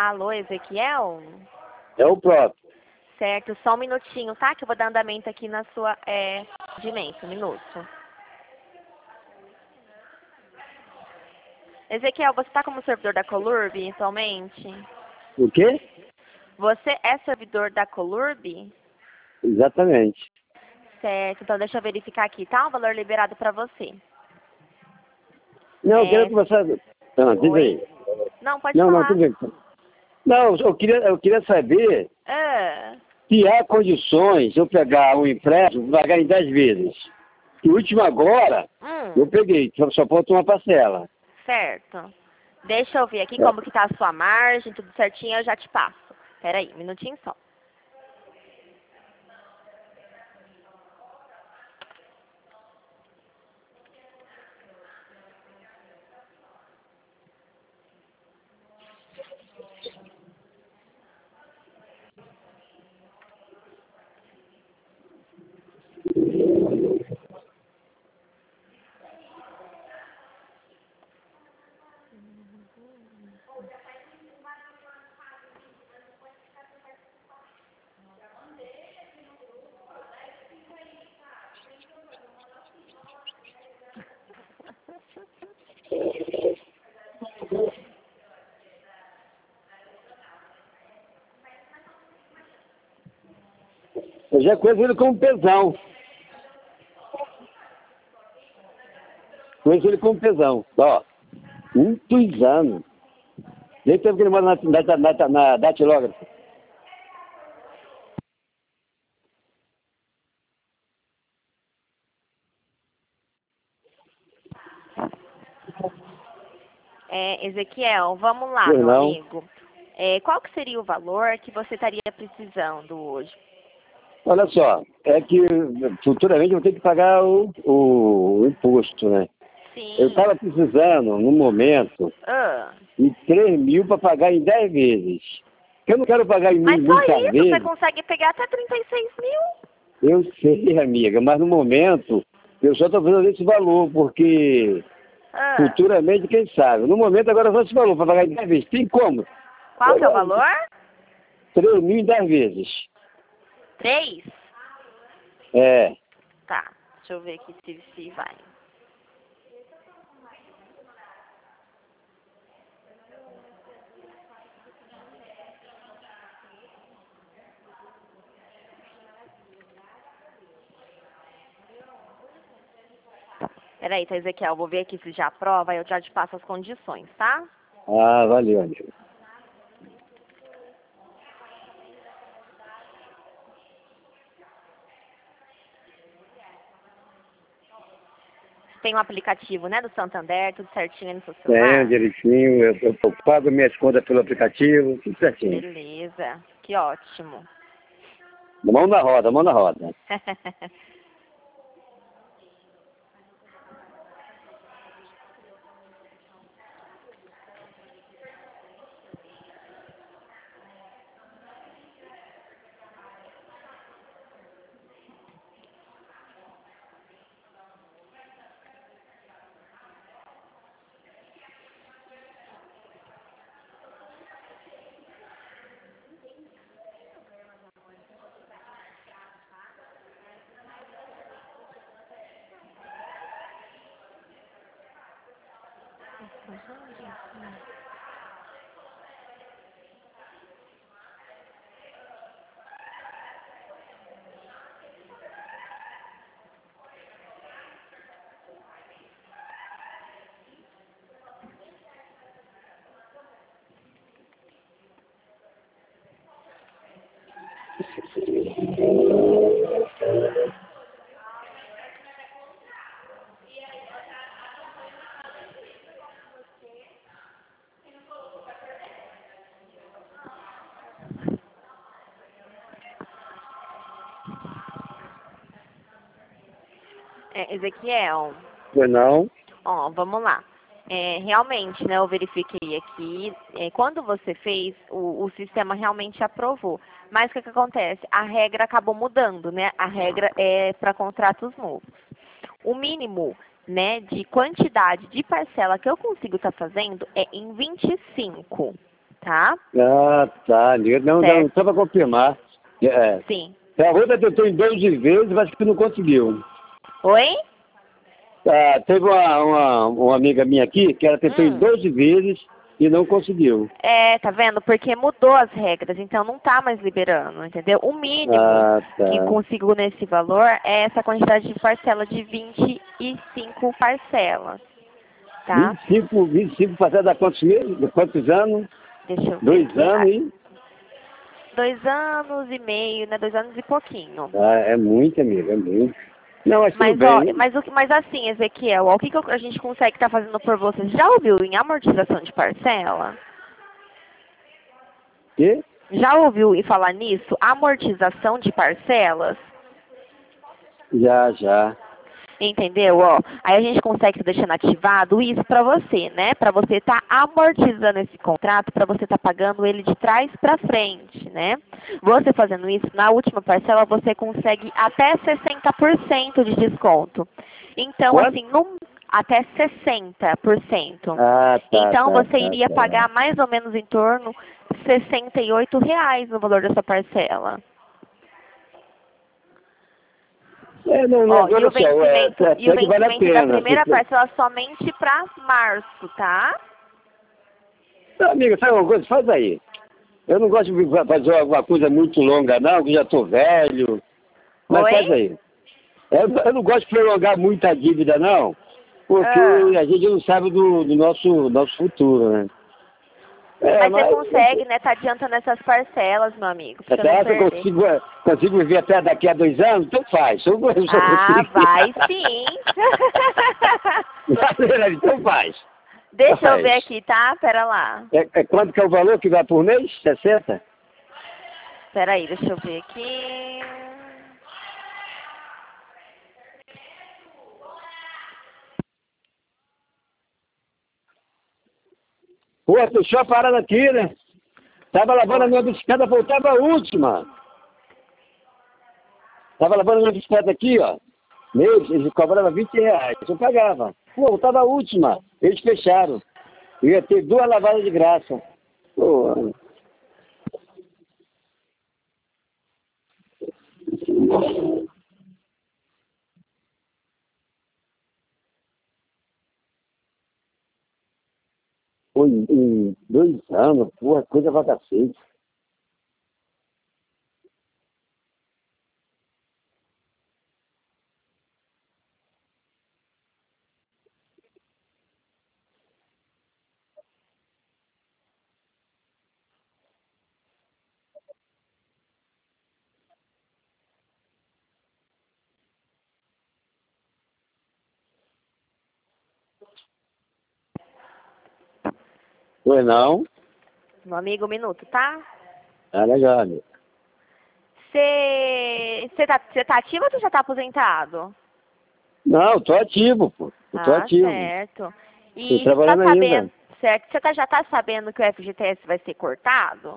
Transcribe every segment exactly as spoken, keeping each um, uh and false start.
Alô, Ezequiel? É o próprio. Certo, só um minutinho, tá? Que eu vou dar andamento aqui na sua é, dimensão. Um minuto. Ezequiel, você está como servidor da Colurb atualmente? O quê? Você é servidor da Colurb? Exatamente. Certo, então deixa eu verificar aqui, tá? O valor liberado para você. Não, eu É... queria conversar... Não, diz Oi? aí. Não, pode Não, não, falar. tudo bem. Não, eu queria, eu queria saber Ah, se há condições de eu pegar um empréstimo e pagar em dez vezes. E o último agora, eu hum, peguei, só, só falta uma parcela. certo. Deixa eu ver aqui É. como que tá a sua margem, tudo certinho, eu já te passo. Pera aí, um minutinho só. Eu já conheço ele como pesão. Conheço ele como pesão. Ó, muitos anos. Nem tempo que ele mora na, na, na, na datilógrafa. É, Ezequiel, vamos lá, Pois meu não. amigo. É, qual que seria o valor que você estaria precisando hoje? Olha só, é que futuramente eu vou ter que pagar o, o, o imposto, né? Eu Sim. estava precisando, no momento, Ah, de três mil para pagar em dez vezes. Eu não quero pagar em mas mil, só muitas isso, você vezes. consegue pegar até trinta e seis mil? Eu sei, amiga, mas no momento eu só estou fazendo esse valor, porque Ah, futuramente, quem sabe? No momento agora só esse valor para pagar em dez vezes. Tem como? qual que é o valor? três mil em dez vezes. Três? É. Tá, deixa eu ver aqui se, se vai. Peraí, tá, Ezequiel, vou ver aqui se já aprova, aí eu já te passo as condições, tá? Ah, valeu, amigo. Tem um aplicativo, né, do Santander, tudo certinho aí no seu Tenho celular? direitinho, eu, eu, eu pago minhas contas pelo aplicativo, tudo certinho. Beleza, que ótimo. Mão na roda, mão na roda. É, Ezequiel, Pois não? ó, vamos lá. É, realmente, né, eu verifiquei aqui, é, quando você fez, o, o sistema realmente aprovou. Mas o que, que acontece? A regra acabou mudando, né? A regra é para contratos novos. O mínimo, né, de quantidade de parcela que eu consigo estar fazendo é em vinte e cinco. tá? Ah, tá. Não, não, só para confirmar. É. Sim. A outra tentou em doze vezes, mas que não conseguiu. Oi? Ah, teve uma, uma, uma amiga minha aqui que ela tentou Hum. em doze vezes e não conseguiu. É, tá vendo? Porque mudou as regras, então não tá mais liberando, entendeu? O mínimo Ah, tá. que consigo nesse valor é essa quantidade de parcela de vinte e cinco parcelas, tá? vinte e cinco, vinte e cinco parcelas dá quantos meses? De quantos anos? Deixa eu ver Dois aqui. anos e... Dois anos e meio, né? Dois anos e pouquinho. Ah, é muito, amigo, é muito. Não, mas tudo Mas, bem, ó, né? mas, o, que- mas assim, Ezequiel, ó, o que, que a gente consegue estar fazendo por você? Já ouviu em amortização de parcela? Quê? Já ouviu e falar nisso? Amortização de parcelas? Já, já. Entendeu? Ó, aí a gente consegue estar deixando ativado isso para você, né? Para você estar amortizando esse contrato, para você estar pagando ele de trás para frente, né? Você fazendo isso, na última parcela você consegue até sessenta por cento de desconto. Então, Quanto? assim, num, até sessenta por cento. Ah, tá, Então, tá, você tá, iria tá. pagar mais ou menos em torno de sessenta e oito reais no valor dessa parcela. É, não, não, Ó, e olha o só, é, vencimento, é, e o até que vale a vencimento da pena. primeira Você- parcela somente para março, tá? Não, amiga, sabe uma coisa? Faz aí. Eu não gosto de fazer uma coisa muito longa, não, que já estou velho. Mas Oi? faz aí. Eu, eu não gosto de prolongar muita dívida, não, porque Ah, a gente não sabe do, do nosso, nosso futuro, né? É, mas você mas consegue, né? Tá adiantando essas parcelas, meu amigo, pra você não até eu perder. consigo, consigo viver até daqui a dois anos, então faz. Eu, eu só Ah, consigo. vai sim. Então faz. Deixa eu Faz. ver aqui, tá? Pera lá. É, é quanto que é o valor que vai por mês? sessenta? Pera aí, deixa eu ver aqui. Pô, deixou a parada aqui, né? Tava lavando a minha bicicleta, voltava a última. Tava lavando a minha bicicleta aqui, ó. Mês, eles cobravam vinte reais. Eu pagava. Pô, voltava a última. Eles fecharam. Eu ia ter duas lavadas de graça. Pô. Pô, em, em dois anos, porra, coisa pra cacete. Pois não? Meu amigo, um minuto, tá? Ah, legal, amigo. Você você tá, você tá ativo ou você já tá aposentado? Não, eu tô ativo, pô. Eu tô Ah, ativo. certo. Tô E você tá trabalhando sabendo, ainda. certo? Você tá, já tá sabendo que o F G T S vai ser cortado?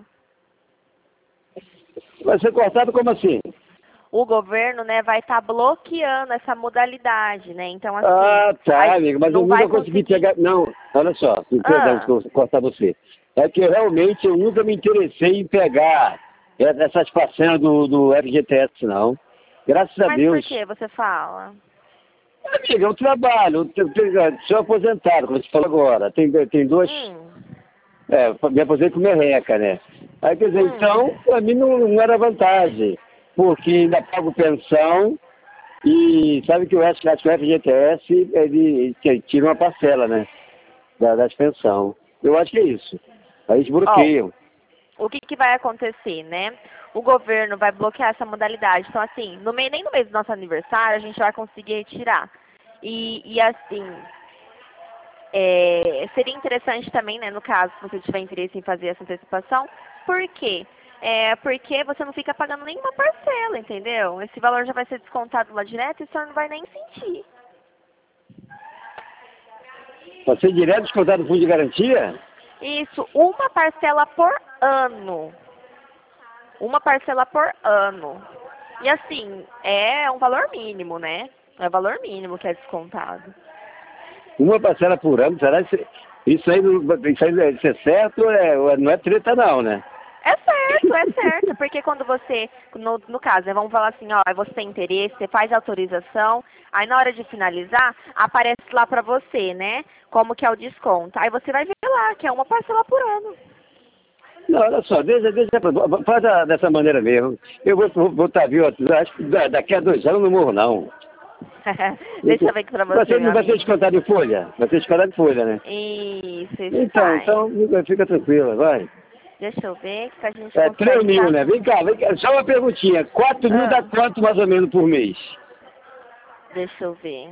Vai ser cortado como assim? O governo, né, vai estar bloqueando essa modalidade, né? Então, assim, Ah, tá, a- amigo, mas eu não vai nunca consegui conseguir... pegar. Não, olha só, perdão, Ah, desculpa cortar você. É que realmente eu nunca me interessei em pegar essas façanhas do, do F G T S, não. Graças a mas por Deus. que você fala? Amigo, eu trabalho, eu, eu, sou aposentado, como você falou agora. Tem, tem duas. Hum, É, me aposentei com merreca, né? Aí, quer dizer, então, hum. pra mim não, não era vantagem, porque ainda pago pensão. E sabe que o F G T S, ele, ele tira uma parcela, né? Da, das pensão. Eu acho que é isso. Aí eles Ó, bloqueiam. o que, que vai acontecer, né? O governo vai bloquear essa modalidade. Então, assim, no meio, nem no mês do nosso aniversário a gente vai conseguir retirar. E, e assim, é, seria interessante também, né, no caso, se você tiver interesse em fazer essa antecipação. Por quê? É, porque você não fica pagando nenhuma parcela, entendeu? Esse valor já vai ser descontado lá direto e o senhor não vai nem sentir. Vai ser direto descontado do fundo de garantia? Isso, uma parcela por ano. Uma parcela por ano. E assim, é um valor mínimo, né? É valor mínimo que é descontado. Uma parcela por ano, será que... Isso aí, não- isso aí isso é certo, é, não é treta não, né? É certo, é certo, porque quando você, no, no caso, né, vamos falar assim, ó, você tem interesse, você faz autorização, aí na hora de finalizar, aparece lá pra você, né, como que é o desconto. Aí você vai ver lá, que é uma parcela por ano. Não, olha só, deixa, deixa, faz a- dessa maneira mesmo. Eu vou, vou, vou estar viu, acho que da- daqui a dois anos eu não morro não. Deixa eu ver aqui pra Vai você, ser, meu não vai ser amigo. descontado em folha? Vai ser descontado em folha, né? Isso, isso Então, vai. então fica, fica tranquila, vai. Deixa eu ver que a gente É três consegue mil, tá... né? Vem cá, vem cá, só uma perguntinha. Quatro mil dá Ah, quanto mais ou menos por mês? deixa eu ver.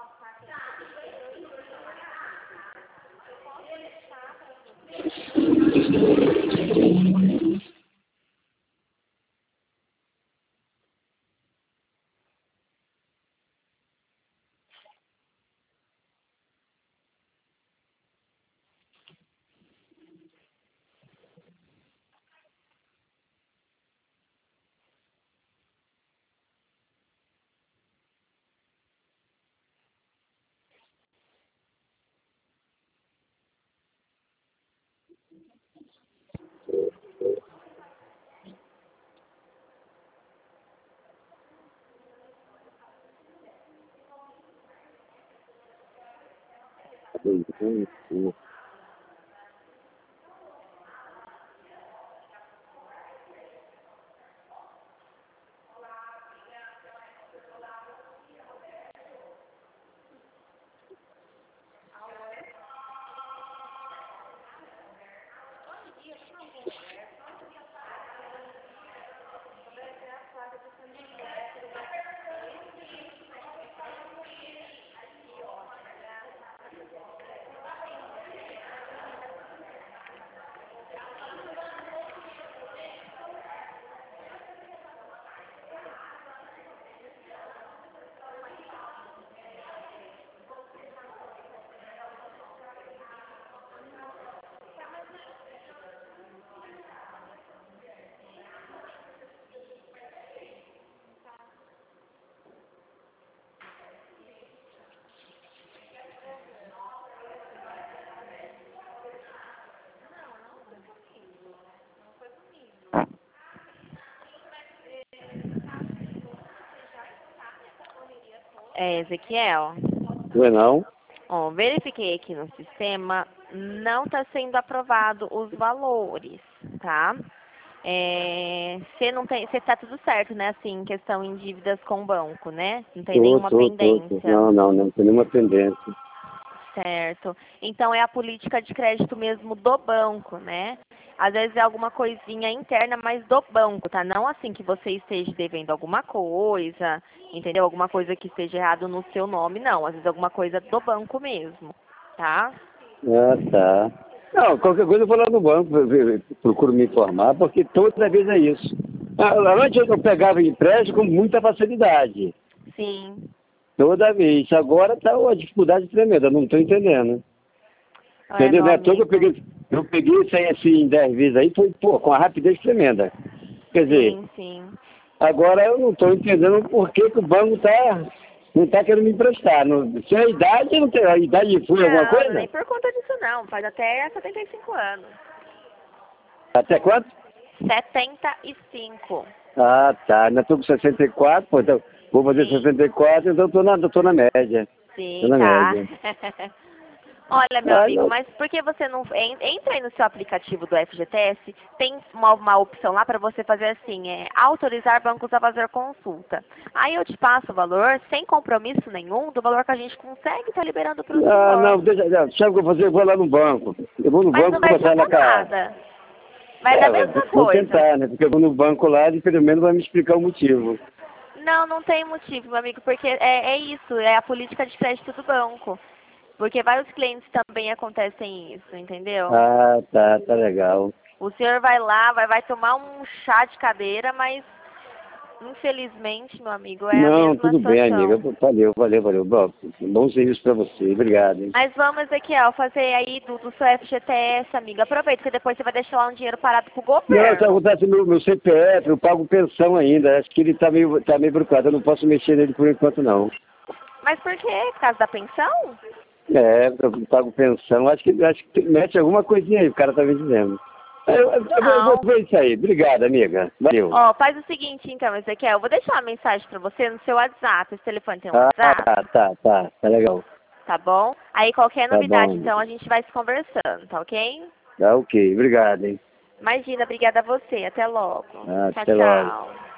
É, Ezequiel. Não é não? Ó, verifiquei aqui no sistema, não está sendo aprovado os valores, tá? Você não tem, você tá tudo certo, né? Assim, questão em dívidas com o banco, né? Não tem Tô, nenhuma tô, tô, tô. pendência. Não, não, não tem nenhuma pendência. Certo. Então é a política de crédito mesmo do banco, né? Às vezes é alguma coisinha interna, mas do banco, tá? Não assim que você esteja devendo alguma coisa, entendeu? Alguma coisa que esteja errado no seu nome, não. Às vezes alguma coisa do banco mesmo, tá? Ah, tá. Não, qualquer coisa eu vou lá no banco, eu- eu- eu procuro me informar, porque toda vez é isso. Ah, antes eu pegava empréstimo com muita facilidade. Sim. Toda vez. Agora tá uma dificuldade tremenda, eu não estou entendendo. É, Entendeu? meu Né? Todo eu amigo. peguei, eu peguei isso aí assim, dez vezes aí, foi, pô, com uma rapidez tremenda. Quer dizer, Sim, sim. agora eu não estou entendendo por que, que o banco tá, não está querendo me emprestar. Não, se a idade não tem, a idade foi alguma Não, nem coisa? por conta disso não. Faz até setenta e cinco anos. Até quanto? setenta e cinco. Ah, tá. Ainda estou com sessenta e quatro, pô, então vou fazer Sim. sessenta e quatro, então estou na, tô na média. Tô Sim, na tá. média. Olha, meu Ah, amigo, não. mas por que você não en- entra aí no seu aplicativo do F G T S? Tem uma, uma opção lá para você fazer assim, é autorizar bancos a fazer consulta. Aí eu te passo o valor sem compromisso nenhum do valor que a gente consegue estar liberando para o Ah, senhor. não, deixa, não, sabe o que eu vou fazer? Eu vou lá no banco. Eu vou no Mas banco não vai botar na adiantar cara. nada. Vai dar É, a mesma vou coisa. tentar, né? Porque eu vou no banco lá e pelo menos vai me explicar o motivo. Não, não tem motivo, meu amigo, porque é, é isso, é a política de crédito do banco. Porque vários clientes também acontecem isso, entendeu? Ah, tá, tá legal. O senhor vai lá, vai, vai tomar um chá de cadeira, mas infelizmente, meu amigo, é a Não, mesma tudo bem, amiga. situação. Valeu, valeu, valeu. Bom, bom serviço pra você. Obrigado, hein? Mas vamos, Ezequiel, fazer aí do, do seu F G T S, amiga. Aproveita que depois você vai deixar lá um dinheiro parado pro Não, tá governo. acontecendo meu, meu C P F, eu pago pensão ainda. Acho que ele tá meio, tá meio brocado. Eu não posso mexer nele por enquanto, não. Mas por quê? Por causa da pensão? É, eu pago pensão, acho que, acho que mete alguma coisinha aí, o cara tá me dizendo. Eu, eu, eu vou ver isso aí. Obrigado, amiga. Valeu. Ó, faz o seguinte então, Ezequiel, eu vou deixar uma mensagem pra você no seu WhatsApp. Esse telefone tem um Ah, WhatsApp? tá, tá, tá, tá legal. Tá bom? Aí qualquer Tá novidade, bom. então, a gente vai se conversando, tá ok? Tá ok, obrigado, hein. Imagina, obrigada a você. Até logo. Ah, Tchau, até logo. tchau.